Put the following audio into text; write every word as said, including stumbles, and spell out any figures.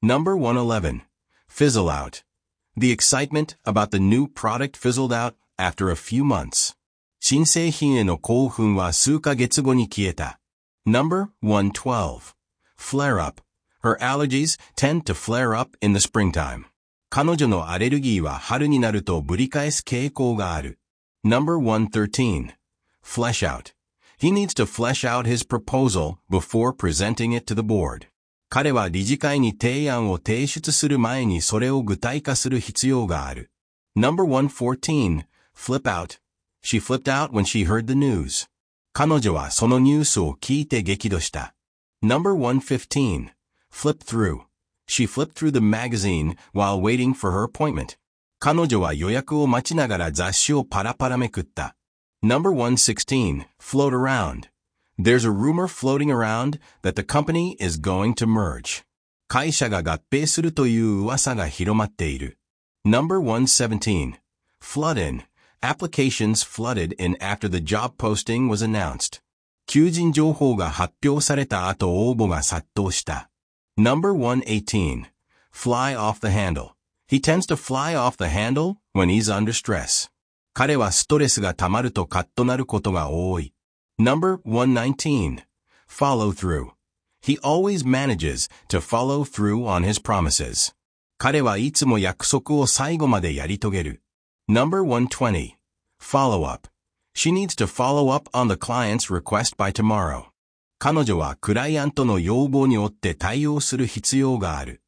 Number one eleven. Fizzle out. The excitement about the new product fizzled out after a few months. 新製品への興奮は数ヶ月後に消えた。Number one twelve. Flare up. Her allergies tend to flare up in the springtime. 彼女のアレルギーは春になるとぶり返す傾向がある。Number one thirteen. Flesh out. He needs to flesh out his proposal before presenting it to the board. 彼は理事会に提案を提出する前にそれを具体化する必要がある。Number one fourteen. Flip out. She flipped out when she heard the news. 彼女はそのニュースを聞いて激怒した。Number one fifteen. Flip through. She flipped through the magazine while waiting for her appointment. 彼女は予約を待ちながら雑誌をパラパラめくった。Number one sixteen. Float around. There's a rumor floating around that the company is going to merge. 会社が合併するという噂が広まっている。Number one seventeen. Flood in. Applications flooded in after the job posting was announced. 求人情報が発表された後応募が殺到した。Number one eighteen. Fly off the handle. He tends to fly off the handle when he's under stress. 彼はストレスが溜まるとカッとなることが多い。Number one nineteen. Follow through. He always manages to follow through on his promises. 彼はいつも約束を最後までやり遂げる。Number one twenty. Follow up. She needs to follow up on the client's request by tomorrow. 彼女はクライアントの要望に追って対応する必要がある。